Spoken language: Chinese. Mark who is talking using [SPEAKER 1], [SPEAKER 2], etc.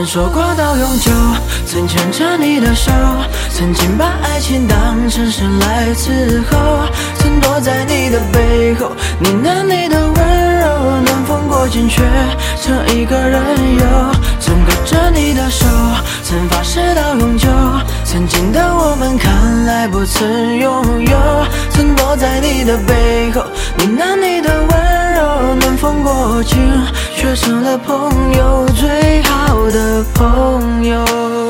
[SPEAKER 1] 说过到永久，曾牵着你的手，曾经把爱情当成生来伺候，曾躲在你的背后，呢喃你的温柔，能风过境却成一个人游，曾勾着你的手，曾发誓到永久，曾经的我们看来不曾拥有，曾躲在你的背后，呢喃你的温柔，能风过境却成了朋友，最好的朋友。